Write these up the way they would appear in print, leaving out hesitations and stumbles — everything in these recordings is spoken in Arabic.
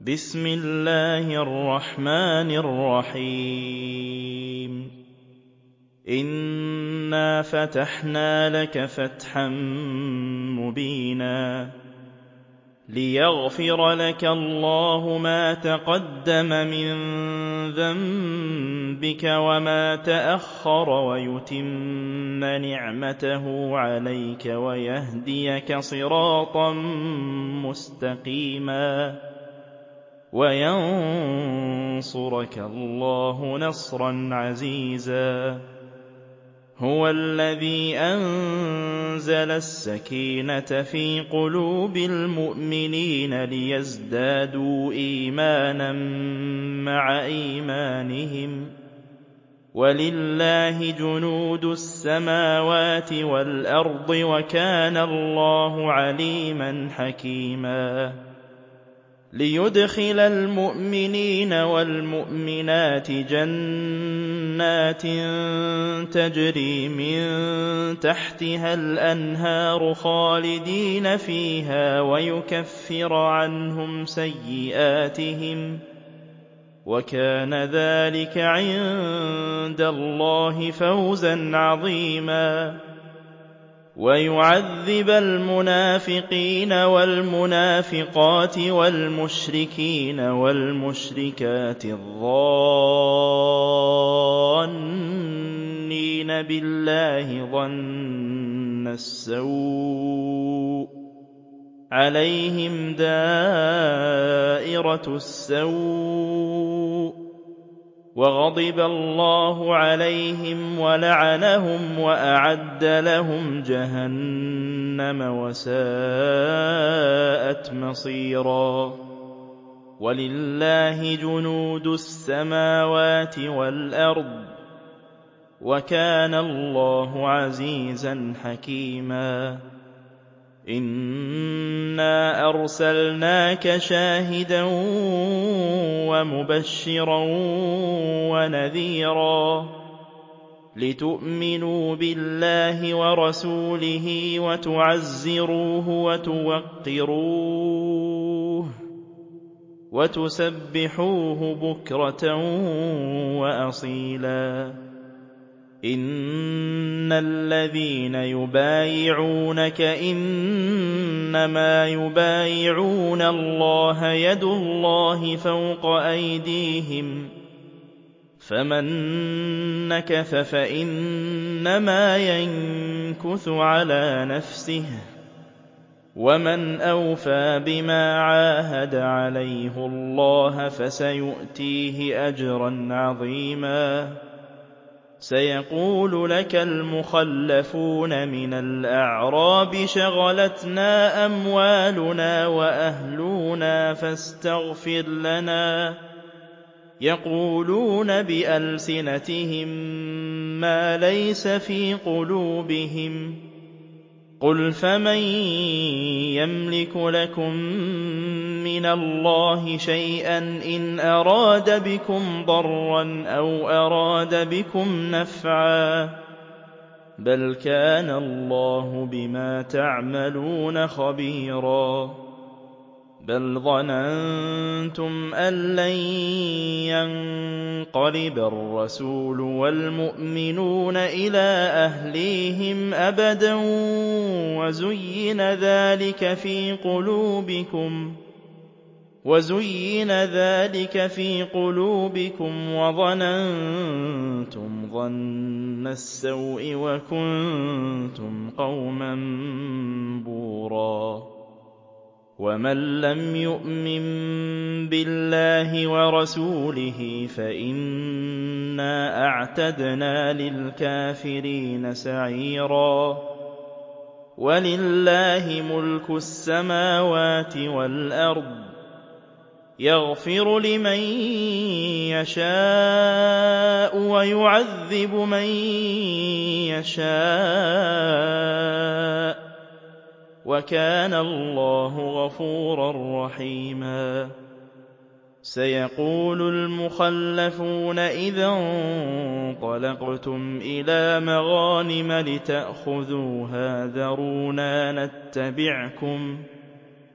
بسم الله الرحمن الرحيم إنا فتحنا لك فتحا مبينا ليغفر لك الله ما تقدم من ذنبك وما تأخر ويتم نعمته عليك ويهديك صراطا مستقيما وينصرك الله نصرا عزيزا هو الذي أنزل السكينة في قلوب المؤمنين ليزدادوا إيمانا مع إيمانهم ولله جنود السماوات والأرض وكان الله عليما حكيما ليدخل المؤمنين والمؤمنات جنات تجري من تحتها الأنهار خالدين فيها ويكفر عنهم سيئاتهم وكان ذلك عند الله فوزا عظيما ويعذب المنافقين والمنافقات والمشركين والمشركات الظانين بالله ظن السوء عليهم دائرة السوء وغضب الله عليهم ولعنهم وأعد لهم جهنم وساءت مصيرا ولله جنود السماوات والأرض وكان الله عزيزا حكيما إنا أرسلناك شاهدا ومبشرا ونذيرا لتؤمنوا بالله ورسوله وتعزروه وتوقروه وتسبحوه بكرة وأصيلا إن الذين يبايعونك إنما يبايعون الله يد الله فوق أيديهم فمن نكث فإنما ينكث على نفسه ومن أوفى بما عاهد عليه الله فسيؤتيه أجرا عظيما سيقول لك المخلفون من الأعراب شغلتنا أموالنا وأهلنا فاستغفر لنا يقولون بألسنتهم ما ليس في قلوبهم قل فمن يملك لكم من الله شيئا إن أراد بكم ضرا أو أراد بكم نفعا بل كان الله بما تعملون خبيرا بل ظننتم أن لن ينقلب الرسول والمؤمنون إلى أهليهم أبدا وزين ذلك في قلوبكم وظننتم ظن السوء وكنتم قوما بورا ومن لم يؤمن بالله ورسوله فإنا أعتدنا للكافرين سعيرا ولله ملك السماوات والأرض يغفر لمن يشاء ويعذب من يشاء وكان الله غفورا رحيما سيقول المخلفون إذا انطلقتم إلى مغانم لتأخذوها ذرونا نتبعكم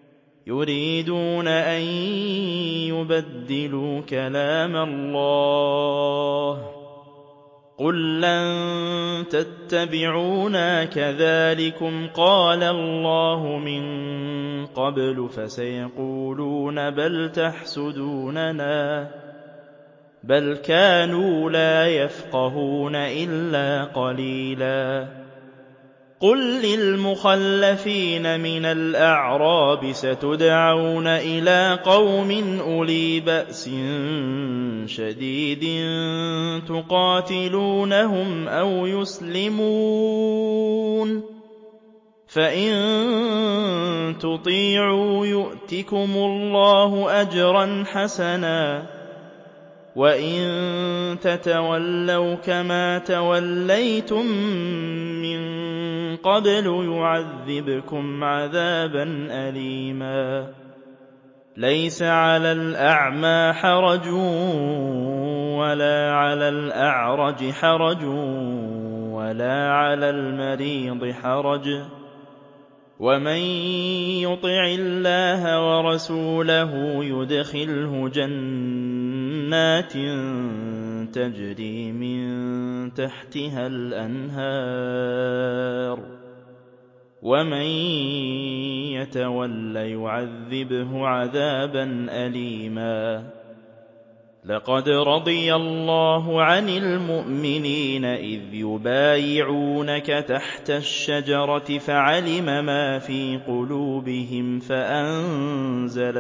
يُرِيدُونَ أَن يُبَدِّلُوا كَلَامَ اللَّهِ ۚ قُل لَّن تَتَّبِعُونَا كَذَٰلِكُمْ قَالَ اللَّهُ مِن قَبْلُ ۖ فَسَيَقُولُونَ بَلْ تَحْسُدُونَنَا ۚ بَلْ كَانُوا لَا يَفْقَهُونَ إِلَّا قَلِيلًا. قُل لِّلْمُخَلَّفِينَ مِنَ الْأَعْرَابِ سَتُدْعَوْنَ إِلَىٰ قَوْمٍ أُولِي بَأْسٍ شَدِيدٍ تُقَاتِلُونَهُمْ أَوْ يُسْلِمُونَ ۖ فَإِن تُطِيعُوا يُؤْتِكُمُ اللَّهُ أَجْرًا حَسَنًا ۖ وَإِن تَتَوَلَّوْا كَمَا تَوَلَّيْتُم مِّن قَبْلُ يُعَذِّبْكُمْ عَذَابًا أَلِيمًا. لَيْسَ عَلَى الْأَعْمَىٰ حَرَجٌ وَلَا عَلَى الْأَعْرَجِ حَرَجٌ وَلَا عَلَى الْمَرِيضِ حَرَجٌ ۗ وَمَن يُطِعِ اللَّهَ وَرَسُولَهُ يُدْخِلْهُ جَنَّاتٍ تَجْرِي مِن تَحْتِهَا الْأَنْهَارُ ۖ وَمَن يَتَوَلَّ يُعَذِّبْهُ عَذَابًا أَلِيمًا. لَقَدْ رَضِيَ اللَّهُ عَنِ الْمُؤْمِنِينَ إِذْ يُبَايِعُونَكَ تَحْتَ الشَّجَرَةِ فَعَلِمَ مَا فِي قُلُوبِهِمْ فَأَنزَلَ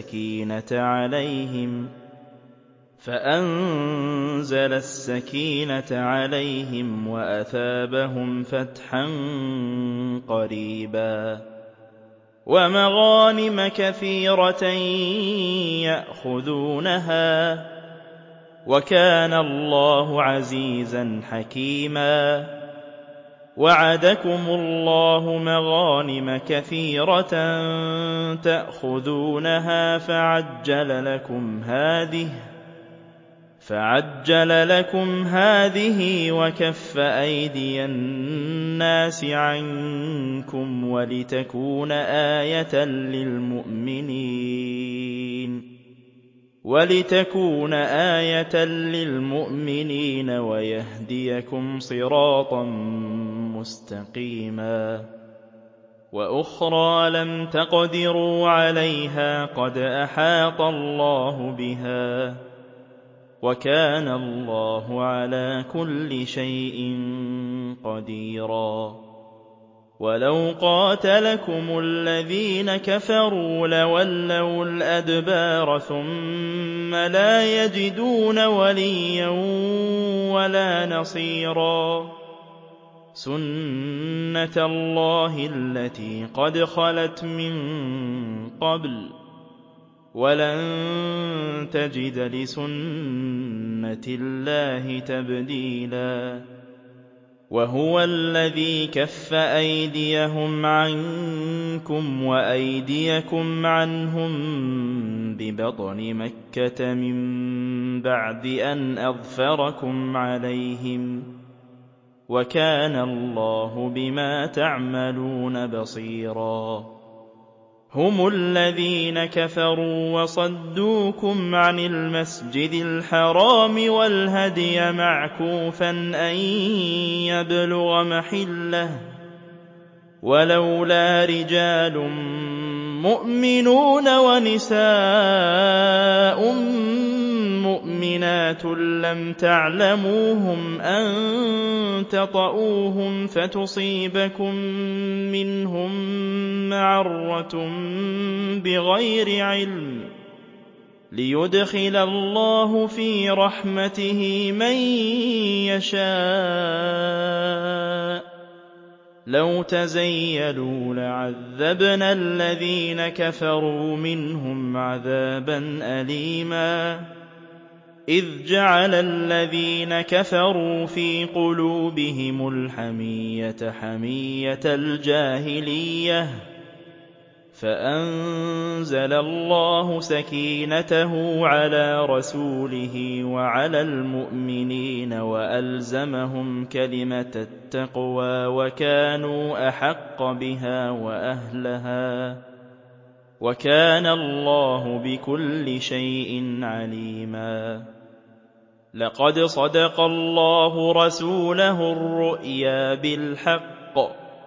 السَّكِينَةَ عَلَيْهِمْ وَأَثَابَهُمْ فَتْحًا قَرِيبًا وَمَغَانِمَ كَثِيرَةً يَأْخُذُونَهَا ۗ وَكَانَ اللَّهُ عَزِيزًا حَكِيمًا. وَعَدَكُمُ اللَّهُ مَغَانِمَ كَثِيرَةً تَأْخُذُونَهَا فَعَجَّلَ لَكُمْ هَٰذِهِ وَكَفَّ أَيْدِيَ النَّاسِ عَنكُمْ وَلِتَكُونَ آيَةً لِّلْمُؤْمِنِينَ وَيَهْدِيَكُمْ صِرَاطًا مُّسْتَقِيمًا. وَأُخْرَىٰ لَمْ تَقْدِرُوا عَلَيْهَا قَدْ أَحَاطَ اللَّهُ بِهَا ۚ وَكَانَ اللَّهُ عَلَىٰ كُلِّ شَيْءٍ قَدِيرًا. وَلَوْ قَاتَلَكُمُ الَّذِينَ كَفَرُوا لَوَلَّوُا الْأَدْبَارَ ثُمَّ لَا يَجِدُونَ وَلِيًّا وَلَا نَصِيرًا. سُنَّتَ اللَّهِ الَّتِي قَدْ خَلَتْ مِن قَبْلُ ۖ وَلَن تَجِدَ لِسُنَّةِ اللَّهِ تَبْدِيلًا. وَهُوَ الَّذِي كَفَّ أَيْدِيَهُمْ عَنكُمْ وَأَيْدِيَكُمْ عَنْهُم بِبَطْنِ مَكَّةَ مِن بَعْدِ أَنْ أَظْفَرَكُمْ عَلَيْهِمْ ۚ وَكَانَ اللَّهُ بِمَا تَعْمَلُونَ بَصِيرًا. هُمُ الَّذِينَ كَفَرُوا وَصَدُّوكُمْ عَنِ الْمَسْجِدِ الْحَرَامِ وَالْهَدْيَ مَعْكُوفًا أَن يَبْلُغَ مَحِلَّهُ ۚ وَلَوْلَا رِجَالٌ مُّؤْمِنُونَ وَنِسَاءٌ مُّؤْمِنَاتٌ لَّمْ تَعْلَمُوهُمْ أَن تَطَئُوهُمْ فَتُصِيبَكُم مِّنْهُم مَّعَرَّةٌ بِغَيْرِ عِلْمٍ لِّيُدْخِلَ اللَّهُ فِي رَحْمَتِهِ مَن يَشَاءُ ۚ لَوْ تَزَيَّلُوا لَعَذَّبْنَا الَّذِينَ كَفَرُوا مِنْهُمْ عَذَابًا أَلِيمًا. إِذْ جَعَلَ الَّذِينَ كَفَرُوا فِي قُلُوبِهِمُ الْحَمِيَّةَ حَمِيَّةَ الْجَاهِلِيَّةِ فَأَنزَلَ اللَّهُ سَكِينَتَهُ عَلَىٰ رَسُولِهِ وَعَلَى الْمُؤْمِنِينَ وَأَلْزَمَهُمْ كَلِمَةَ التَّقْوَىٰ وَكَانُوا أَحَقَّ بِهَا وَأَهْلَهَا. وَكَانَ اللَّهُ بِكُلِّ شَيْءٍ عَلِيمًا لَقَدْ صَدَقَ اللَّهُ رَسُولَهُ الرُّؤْيَا بِالْحَقِّ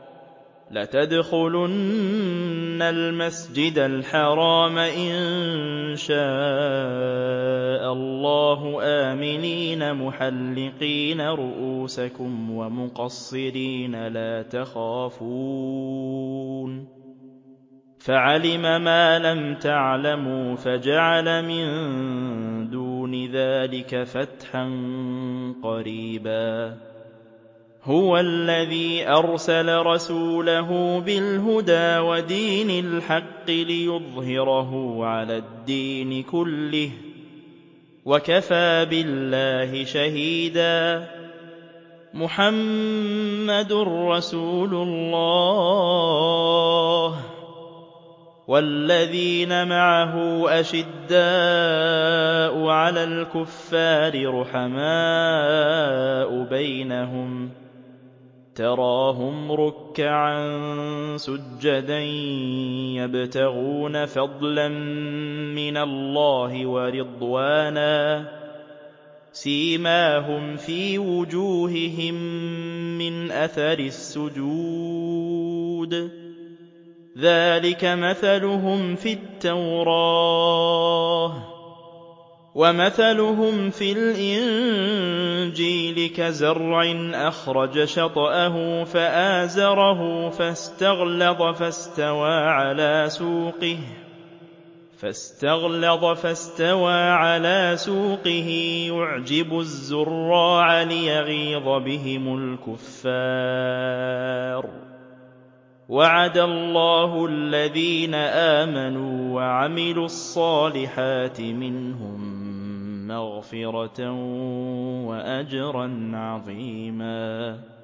لَتَدْخُلُنَّ الْمَسْجِدَ الْحَرَامَ إِن شَاءَ اللَّهُ آمِنِينَ مُحَلِّقِينَ رُءُوسَكُمْ وَمُقَصِّرِينَ لَا تَخَافُونَ فَعَلِمَ مَا لَمْ تَعْلَمُوا فَجَعَلَ مِن دُونِ ذَلِكَ فَتْحًا قَرِيبًا هُوَ الَّذِي أَرْسَلَ رَسُولَهُ بِالْهُدَىٰ وَدِينِ الْحَقِّ لِيُظْهِرَهُ عَلَى الدِّينِ كُلِّهِ وَكَفَىٰ بِاللَّهِ شَهِيدًا مُحَمَّدٌ رَّسُولُ اللَّهِ وَالَّذِينَ مَعَهُ أَشِدَّاءُ عَلَى الْكُفَّارِ رُحَمَاءُ بَيْنَهُمْ تَرَاهُمْ رُكَّعًا سُجَّدًا يَبْتَغُونَ فَضْلًا مِّنَ اللَّهِ وَرِضْوَانًا سِيمَاهُمْ فِي وُجُوهِهِم مِّنْ أَثَرِ السُّجُودِ ذَلِكَ مَثَلُهُمْ فِي التَّوْرَاةِ وَمَثَلُهُمْ فِي الْإِنجِيلِ كَزَرْعٍ أَخْرَجَ شَطْأَهُ فَآزَرَهُ فَاسْتَغْلَظَ فَاسْتَوَىٰ عَلَىٰ سُوقِهِ يُعْجِبُ الزُّرَّاعَ لِيَغِيظَ بِهِمُ الْكُفَّارَ وَعَدَ اللَّهُ الَّذِينَ آمَنُوا وَعَمِلُوا الصَّالِحَاتِ مِنْهُم مَّغْفِرَةً وَأَجْرًا عَظِيمًا